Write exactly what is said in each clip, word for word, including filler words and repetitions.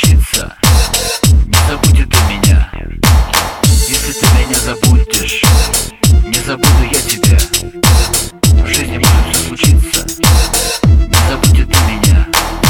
случится, не забудь это меня. Если ты меня забудешь, не забуду я тебя. В жизни может все случиться, не забудь это меня.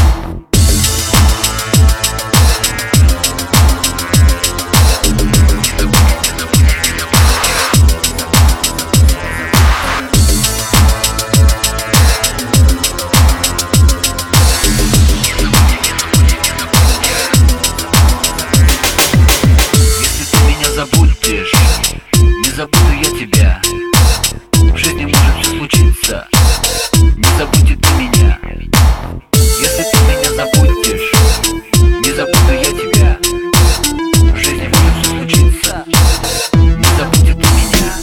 Забудешь, не забуду я тебя. В жизни может все случиться, не забудь это меня. Если ты меня забудешь, не забуду я тебя. В жизни может все случиться, не забудь это меня.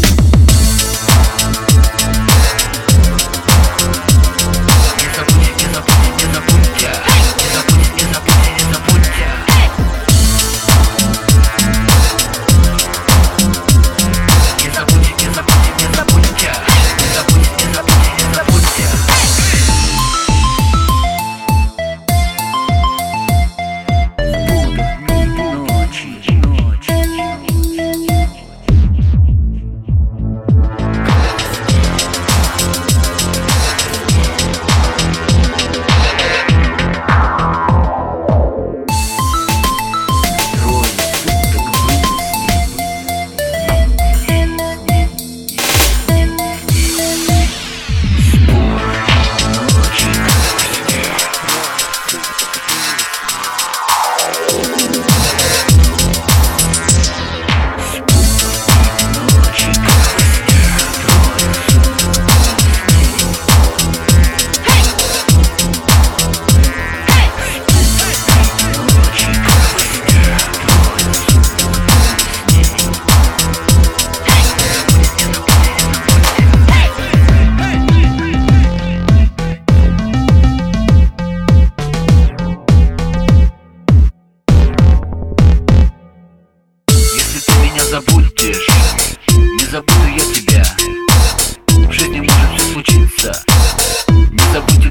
Не забудь, не забудь, не забудь я. Не забудь, не забудь, не забудь я. Забудешь, не забуду я тебя. В жизни может все случиться, не забудь